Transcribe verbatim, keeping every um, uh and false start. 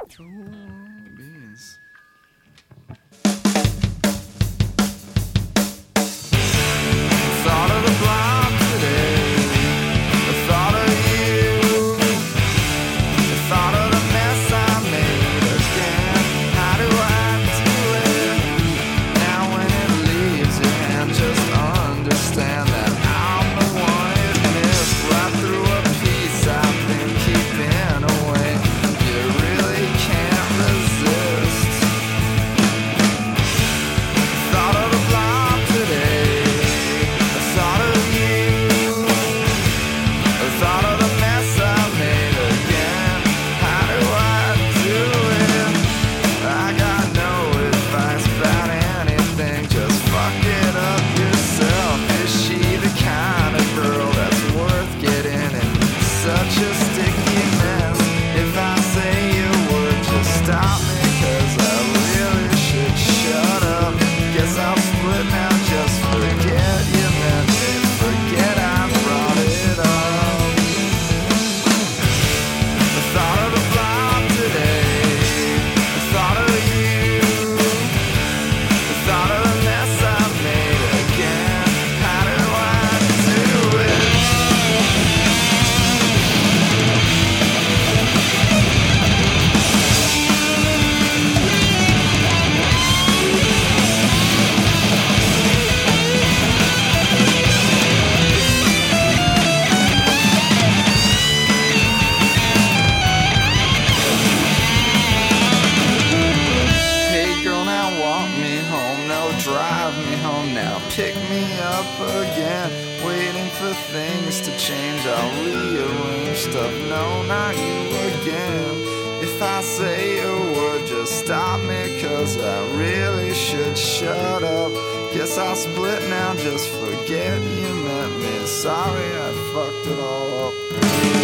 Cool beans. Thought of the block today. I thought of you. I thought of the mess I made again. How do I do it? Now when it leaves your hand, just understand that I'm the one it missed. Right through a piece I've been keeping away. You really can't resist. Thought of the block today. I thought of you. I thought of the mess I made again. How do I do it? I got no advice about anything. Just fuck it up yourself. Is she the kind of girl that's worth getting in such a sticky mess? If I say a word, just stop me, 'cause I really should shut up. Guess I'll split now, just forget you meant me. Forget I brought it up. I thought of the block today. I thought of you. I thought of the mess I made again. How do I do it? Hey girl, now walk me home. No, drive me home now. Pick me up again. Waiting for things to change. I'll rearrange stuff. No, not you again. If I say a word, just stop me, 'cause I really should shut up. Guess I'll split now, just forget you meant me. Sorry, I fucked it all up.